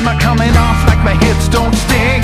not coming off like my hits don't sting.